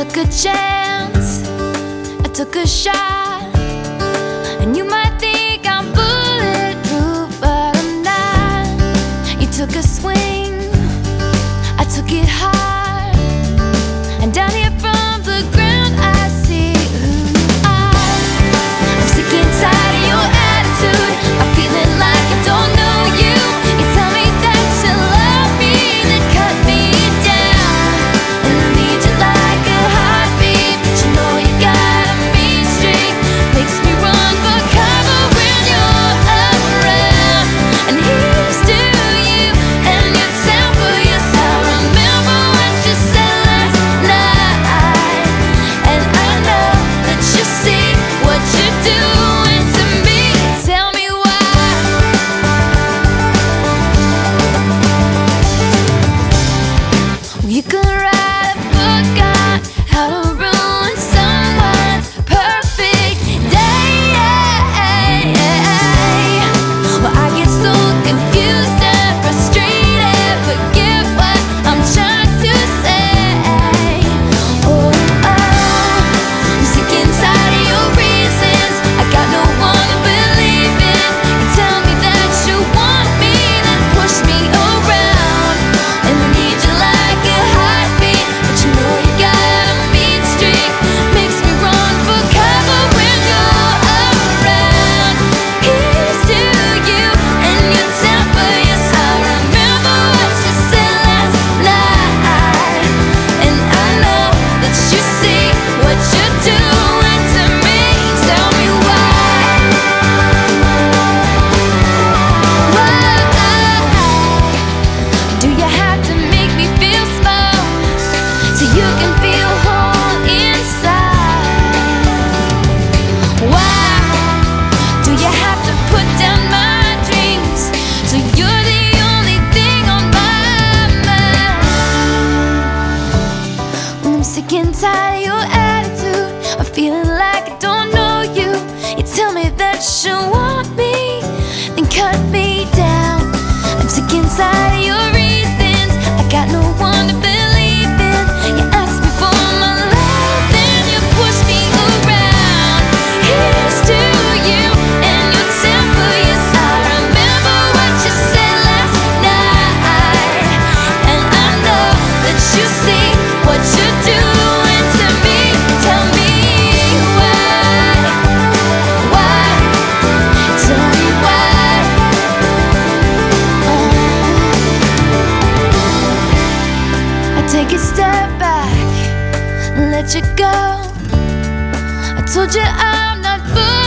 took a chance, I took a shot, and you might think I'm bulletproof, but I'm not. You took a swing, I took it hard, and down here from the ground I see who you are. I'm sick and tired of your attitude, I'm feeling like I don't know you. You tell me that you love me, then cut me down, and I need you like a heartbeat, but you know you got a mean streak. Makes me run for cover when you're around, and here's to you and your temper. Yes, I remember what you said last night, and I know that you see what you're doing to me. Tell me why. You could write a book on how to ruin someone's perfect day. Well, I get so confused and frustrated. Forget what I'm trying to say. Oh, I'm sick and tired of your reasons. I got no one to believe in. You tell me that you want me, then push me around, and I need you like a heartbeat, but you know you got a mean streak. Makes me run for cover when you're around. Here's to you and your temper. Yes, I remember what you said last night, and I know that you see what you're doing to me. Tell me why. Do you have to make me feel small so you can feel whole inside? Why do you have to put down my dreams so you're the only thing on my mind? When I'm sick and tired of your attitude, I'm feeling like I don't know you. You tell me that you want me, then cut me down. I'm sick and tired of your reasons. I got no one to believe in. You ask me for my love, then you push me around. Here's to you and your temper. Yes, I remember what you said last night, and I know that you see what you're doing to me. Tell me why. Tell me why. I take a step back and let you go. I told you I'm not foolish.